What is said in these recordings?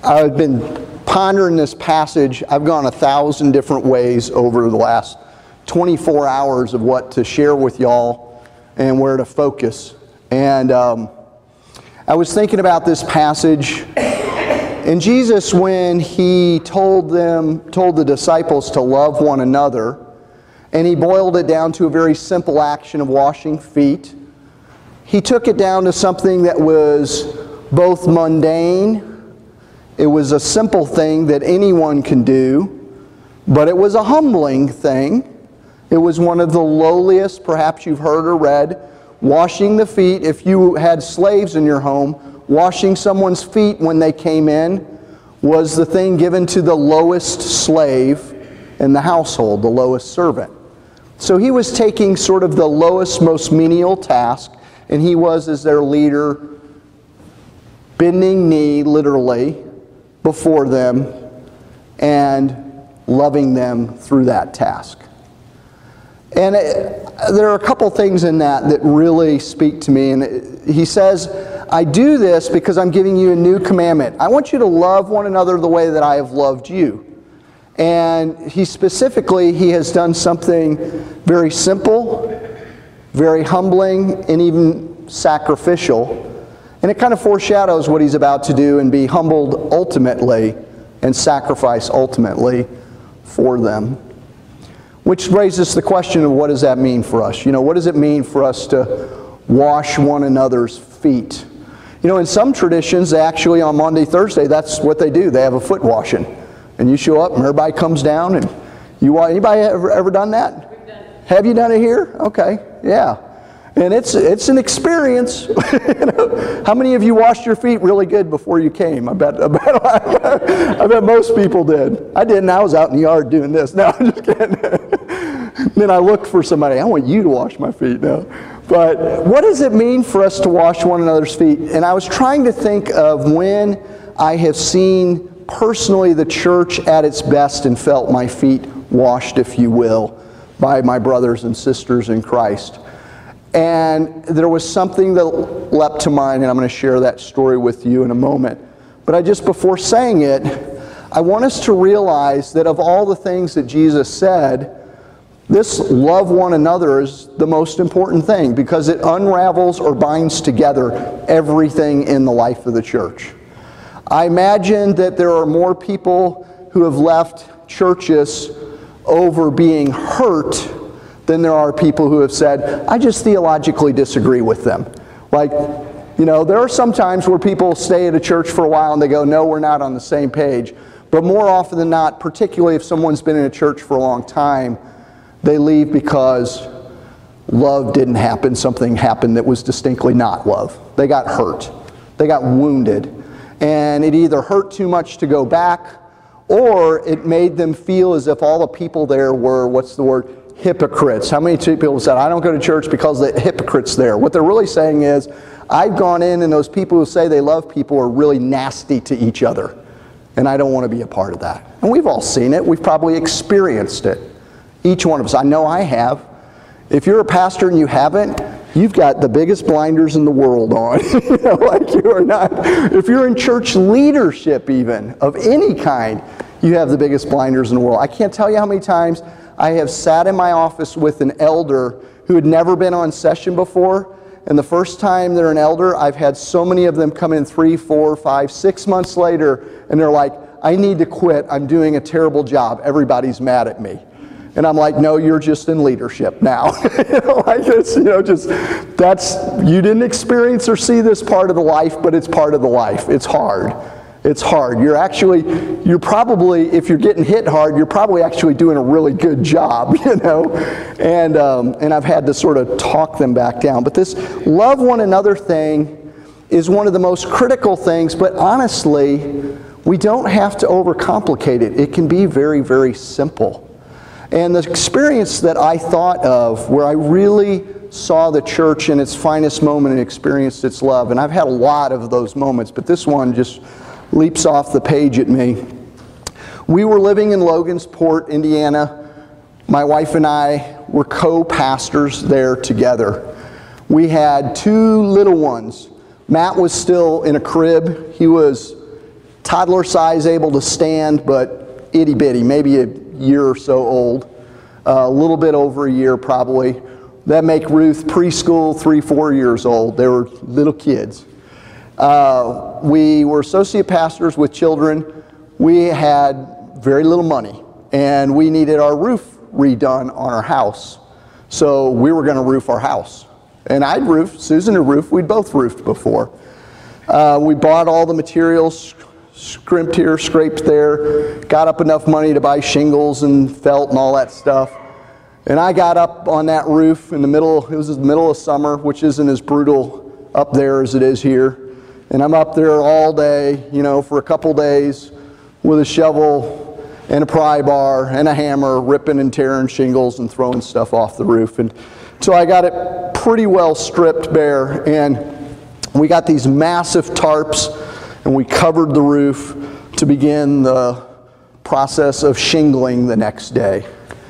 I've been pondering this passage. I've gone 1,000 different ways over the last 24 hours of what to share with y'all and where to focus. And I was thinking about this passage, and Jesus, when he told the disciples to love one another, and he boiled it down to a very simple action of washing feet, he took it down to something that was both mundane. It was a simple thing that anyone can do, but it was a humbling thing. It was one of the lowliest, perhaps you've heard or read, washing the feet. If you had slaves in your home, washing someone's feet when they came in was the thing given to the lowest slave in the household, the lowest servant. So he was taking sort of the lowest, most menial task, and he was, as their leader, bending knee, literally, before them and loving them through that task. And there are a couple things in that really speak to me. And he says, I do this because I'm giving you a new commandment. I want you to love one another the way that I have loved you. And he has done something very simple, very humbling, and even sacrificial. And it kind of foreshadows what he's about to do and be humbled ultimately and sacrifice ultimately for them. Which raises the question of what does that mean for us? You know, what does it mean for us to wash one another's feet? You know, in some traditions, actually on Maundy, Thursday, that's what they do. They have a foot washing. And you show up and everybody comes down and you want, anybody ever done that? We've done it. Have you done it here? Okay, yeah. And it's an experience. You know, how many of you washed your feet really good before you came? I bet most people did. I didn't. I was out in the yard doing this. No, I'm just kidding. Then I looked for somebody. I want you to wash my feet now. But what does it mean for us to wash one another's feet? And I was trying to think of when I have seen personally the church at its best and felt my feet washed, if you will, by my brothers and sisters in Christ. And there was something that leapt to mind, and I'm going to share that story with you in a moment. But before saying it, I want us to realize that of all the things that Jesus said, this love one another is the most important thing because it unravels or binds together everything in the life of the church. I imagine that there are more people who have left churches over being hurt than there are people who have said, I just theologically disagree with them. Like, you know, there are some times where people stay at a church for a while and they go, no, we're not on the same page. But more often than not, particularly if someone's been in a church for a long time, they leave because love didn't happen. Something happened that was distinctly not love. They got hurt. They got wounded. And it either hurt too much to go back, or it made them feel as if all the people there were, hypocrites. How many people said, I don't go to church because the hypocrites there? What they're really saying is, I've gone in and those people who say they love people are really nasty to each other. And I don't want to be a part of that. And we've all seen it. We've probably experienced it. Each one of us. I know I have. If you're a pastor and you haven't, you've got the biggest blinders in the world on. You know, like you are not. If you're in church leadership even, of any kind, you have the biggest blinders in the world. I can't tell you how many times I have sat in my office with an elder who had never been on session before, and the first time they're an elder, I've had so many of them come in 3, 4, 5, 6 months later, and they're like, I need to quit. I'm doing a terrible job. Everybody's mad at me. And I'm like, no, you're just in leadership now. You know, like it's, you know, just, you didn't experience or see this part of the life, but it's part of the life. It's hard. It's hard. You're probably, if you're getting hit hard, you're probably actually doing a really good job, you know. And I've had to sort of talk them back down. But this love one another thing is one of the most critical things, but honestly, we don't have to overcomplicate it. It can be very, very simple. And the experience that I thought of where I really saw the church in its finest moment and experienced its love, and I've had a lot of those moments, but this one just leaps off the page at me. We were living in Logansport, Indiana. My wife and I were co-pastors there together. We had 2 little ones. Matt was still in a crib. He was toddler size, able to stand, but itty bitty, maybe a year or so old, a little bit over a year probably. That make Ruth preschool, 3-4 years old. They were little kids. We were associate pastors with children. We had very little money, and we needed our roof redone on our house. So we were going to roof our house. And I'd roofed, Susan had roofed, we'd both roofed before. We bought all the materials, scrimped here, scraped there, got up enough money to buy shingles and felt and all that stuff. And I got up on that roof in the middle, it was the middle of summer, which isn't as brutal up there as it is here. And I'm up there all day, you know, for a couple days with a shovel and a pry bar and a hammer, ripping and tearing shingles and throwing stuff off the roof. And so I got it pretty well stripped bare, and we got these massive tarps, and we covered the roof to begin the process of shingling the next day.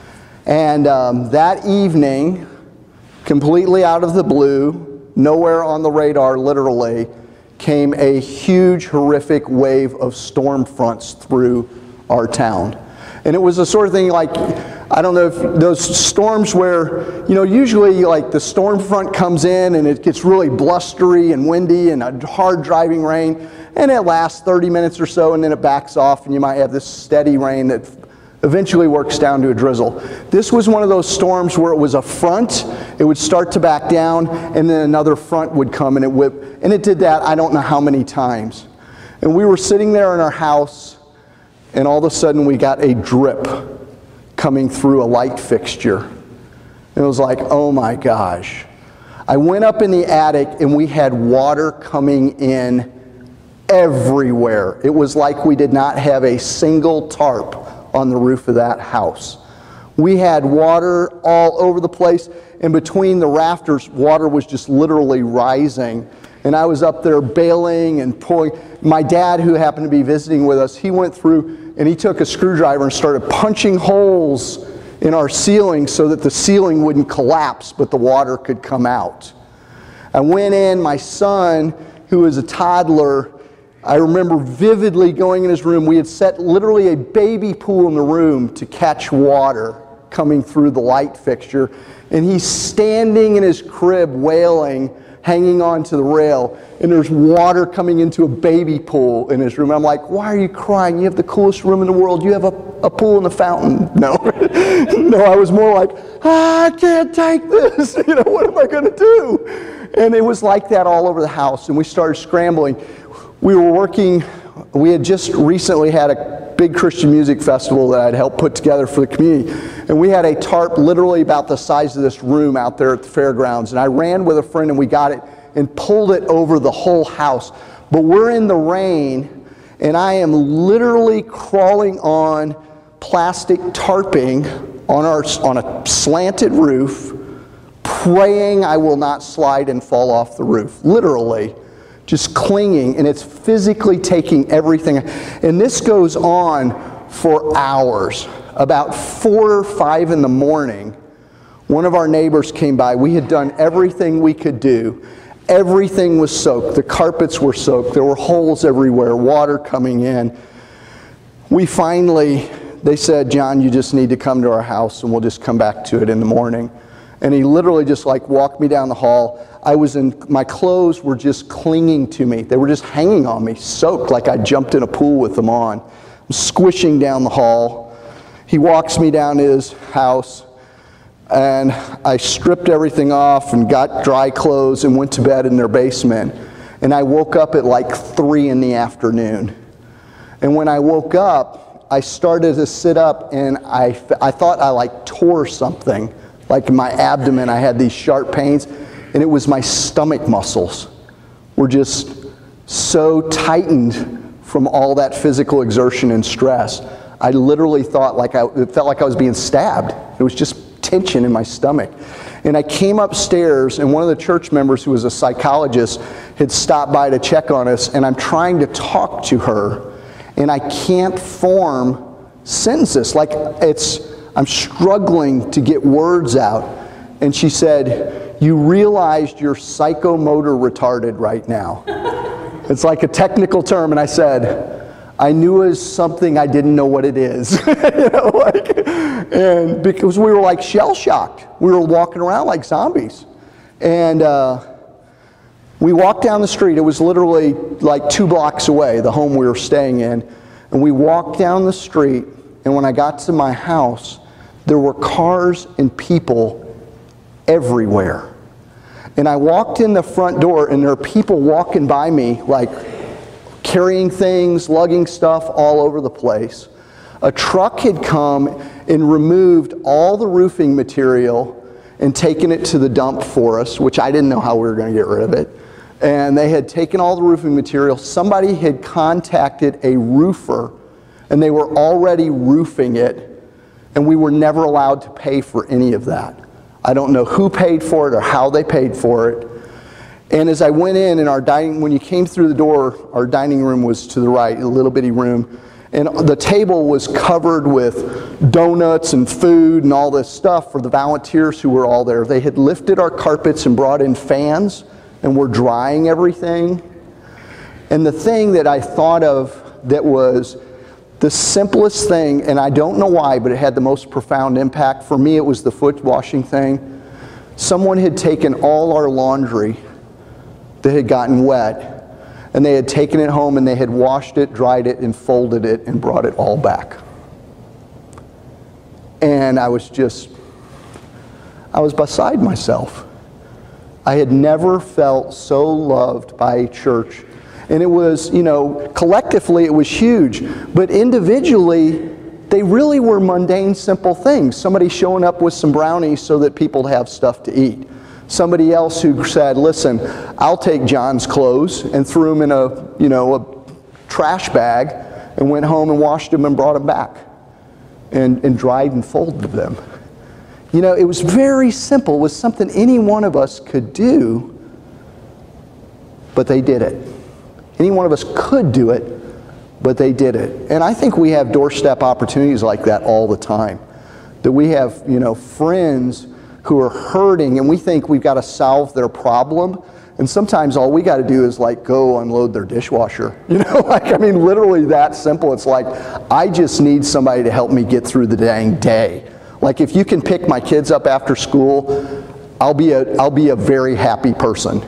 And that evening, completely out of the blue, nowhere on the radar literally, came a huge, horrific wave of storm fronts through our town. And it was the sort of thing like, I don't know if those storms where, you know, usually like the storm front comes in and it gets really blustery and windy and a hard driving rain, and it lasts 30 minutes or so and then it backs off and you might have this steady rain that eventually works down to a drizzle. This was one of those storms where it was a front, it would start to back down, and then another front would come and it would, and it did that I don't know how many times. And we were sitting there in our house, and all of a sudden we got a drip coming through a light fixture. And it was like, oh my gosh. I went up in the attic and we had water coming in everywhere. It was like we did not have a single tarp on the roof of that house. We had water all over the place, and between the rafters, water was just literally rising. And I was up there bailing and pulling. My dad, who happened to be visiting with us, he went through and he took a screwdriver and started punching holes in our ceiling so that the ceiling wouldn't collapse, but the water could come out. I went in, my son, who was a toddler, I remember vividly going in his room. We had set literally a baby pool in the room to catch water coming through the light fixture. And he's standing in his crib wailing, hanging on to the rail. And there's water coming into a baby pool in his room. I'm like, why are you crying? You have the coolest room in the world. You have a pool in the fountain. No. No, I was more like, I can't take this. You know, what am I going to do? And it was like that all over the house. And we started scrambling. We were working, we had just recently had a big Christian music festival that I'd helped put together for the community. And we had a tarp literally about the size of this room out there at the fairgrounds. And I ran with a friend and we got it and pulled it over the whole house. But we're in the rain and I am literally crawling on plastic tarping on a slanted roof, praying I will not slide and fall off the roof, literally. Just clinging, and it's physically taking everything. And this goes on for hours. About 4 or 5 in the morning, one of our neighbors came by. We had done everything we could do. Everything was soaked. The carpets were soaked. There were holes everywhere, water coming in. We finally, they said, John, you just need to come to our house and we'll just come back to it in the morning. And he literally just like walked me down the hall. My clothes were just clinging to me. They were just hanging on me, soaked like I jumped in a pool with them on. I'm squishing down the hall. He walks me down to his house, and I stripped everything off and got dry clothes and went to bed in their basement. And I woke up at like 3 in the afternoon. And when I woke up, I started to sit up, and I thought I like tore something. Like in my abdomen, I had these sharp pains. And it was my stomach muscles were just so tightened from all that physical exertion and stress. I literally thought it felt like I was being stabbed. It was just tension in my stomach. And I came upstairs, and one of the church members who was a psychologist had stopped by to check on us, and I'm trying to talk to her, and I can't form sentences. Like I'm struggling to get words out. And she said, you realized you're psychomotor retarded right now. It's like a technical term. And I said, I knew it was something I didn't know what it is. And because we were like shell-shocked. We were walking around like zombies. And we walked down the street. It was literally like 2 blocks away, the home we were staying in. And we walked down the street, and when I got to my house, there were cars and people everywhere. And I walked in the front door, and there are people walking by me, like carrying things, lugging stuff all over the place. A truck had come and removed all the roofing material and taken it to the dump for us, which I didn't know how we were going to get rid of it. And they had taken all the roofing material. Somebody had contacted a roofer, and they were already roofing it, and we were never allowed to pay for any of that. I don't know who paid for it or how they paid for it. And as I went in our when you came through the door, our dining room was to the right, a little bitty room, and the table was covered with donuts and food and all this stuff for the volunteers who were all there. They had lifted our carpets and brought in fans, and were drying everything. And the thing that I thought of that was the simplest thing, and I don't know why, but it had the most profound impact. For me, it was the foot washing thing. Someone had taken all our laundry that had gotten wet, and they had taken it home and they had washed it, dried it, and folded it, and brought it all back. And I was beside myself. I had never felt so loved by a church. And it was, collectively it was huge. But individually, they really were mundane, simple things. Somebody showing up with some brownies so that people have stuff to eat. Somebody else who said, listen, I'll take John's clothes, and threw them in a trash bag, and went home and washed them and brought them back. And dried and folded them. It was very simple. It was something any one of us could do, but they did it. Any one of us could do it, but they did it. And I think we have doorstep opportunities like that all the time. That we have, friends who are hurting, and we think we've got to solve their problem. And sometimes all we got to do is go unload their dishwasher. Literally that simple. It's like, I just need somebody to help me get through the dang day. If you can pick my kids up after school, I'll be a very happy person,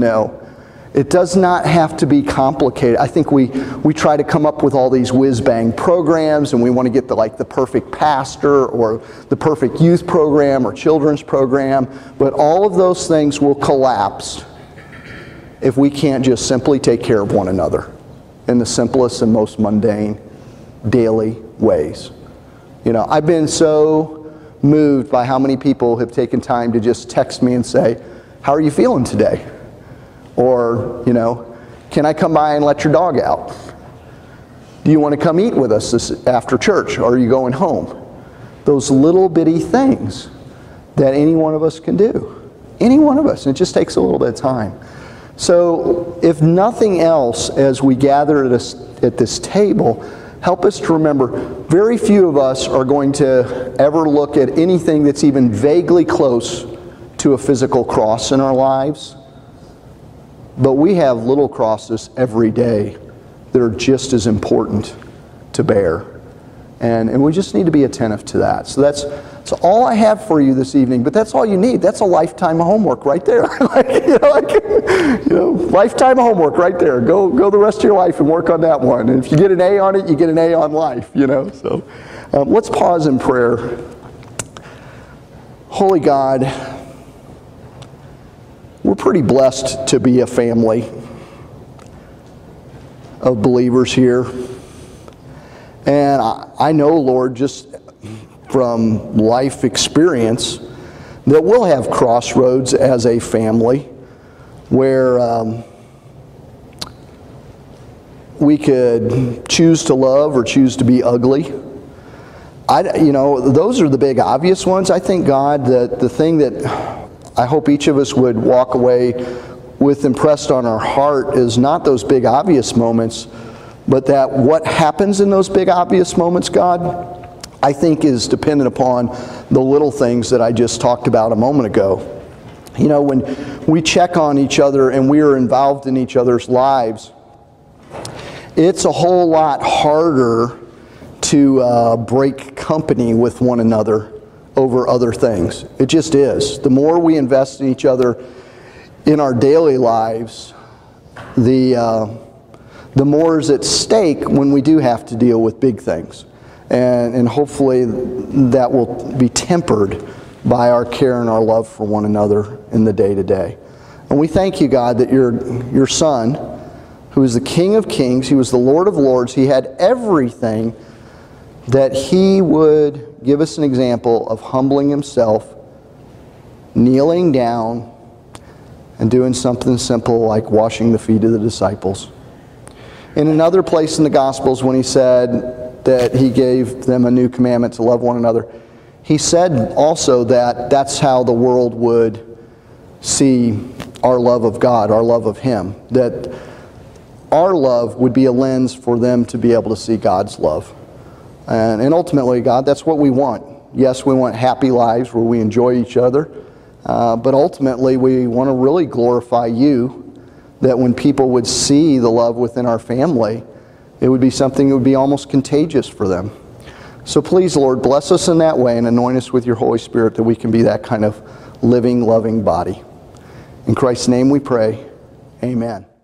It does not have to be complicated. I think we try to come up with all these whiz-bang programs, and we want to get the perfect pastor or the perfect youth program or children's program, but all of those things will collapse if we can't just simply take care of one another in the simplest and most mundane daily ways. I've been so moved by how many people have taken time to just text me and say, how are you feeling today? Or, can I come by and let your dog out? Do you want to come eat with us after church? Or are you going home? Those little bitty things that any one of us can do. Any one of us. And it just takes a little bit of time. So, if nothing else, as we gather at this table, help us to remember, very few of us are going to ever look at anything that's even vaguely close to a physical cross in our lives. But we have little crosses every day that are just as important to bear. And we just need to be attentive to that. So that's all I have for you this evening, but that's all you need. That's a lifetime of homework right there. Lifetime of homework right there. Go the rest of your life and work on that one. And if you get an A on it, you get an A on life, So let's pause in prayer. Holy God, we're pretty blessed to be a family of believers here. And I know, Lord, just from life experience, that we'll have crossroads as a family where we could choose to love or choose to be ugly. Those are the big obvious ones. I think, God, that the thing that I hope each of us would walk away with impressed on our heart is not those big obvious moments, but that what happens in those big obvious moments, God, I think is dependent upon the little things that I just talked about a moment ago. When we check on each other and we are involved in each other's lives, it's a whole lot harder to break company with one another over other things. It just is. The more we invest in each other in our daily lives, the more is at stake when we do have to deal with big things. And hopefully that will be tempered by our care and our love for one another in the day-to-day. And we thank you, God, that your Son, who is the King of Kings, he was the Lord of Lords, he had everything, that he would give us an example of humbling himself, kneeling down, and doing something simple like washing the feet of the disciples. In another place in the Gospels, when he said that he gave them a new commandment to love one another, he said also that that's how the world would see our love of God, our love of him, that our love would be a lens for them to be able to see God's love. And ultimately, God, that's what we want. Yes, we want happy lives where we enjoy each other, but ultimately we want to really glorify you, that when people would see the love within our family, it would be something that would be almost contagious for them. So please, Lord, bless us in that way and anoint us with your Holy Spirit that we can be that kind of living, loving body. In Christ's name we pray, amen.